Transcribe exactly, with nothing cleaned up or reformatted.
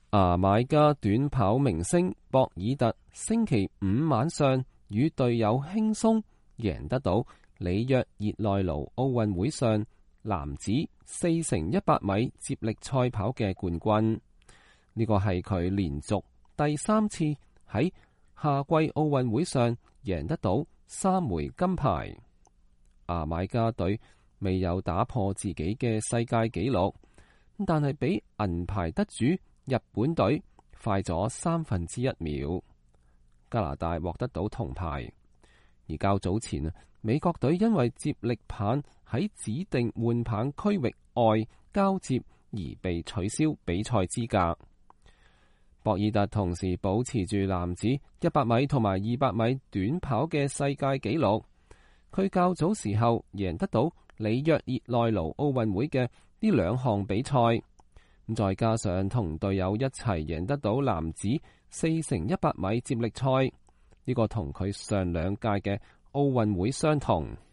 牙買加短跑明星博爾特星期五晚上與隊友輕鬆贏得到里約熱內盧奧運會上男子四乘一百米接力賽跑嘅冠軍。呢個係佢連續第三次喺夏季奧運會上贏得到三枚金牌。牙買加隊未有打破自己嘅世界紀錄，但係比銀牌得主日本隊快咗三分之一秒。加拿大獲得到銅牌，而較早前啊，美國隊因為接力棒喺指定換棒區域外交接而被取消比賽資格。博爾特同時保持住男子一百米同埋二百米短跑嘅世界紀錄。佢較早時候贏得到里約熱內盧奧運會嘅呢兩項比賽，再加上同隊友一齊贏得到男子四乘一百米接力賽，呢個同佢上兩屆嘅奧運會相同。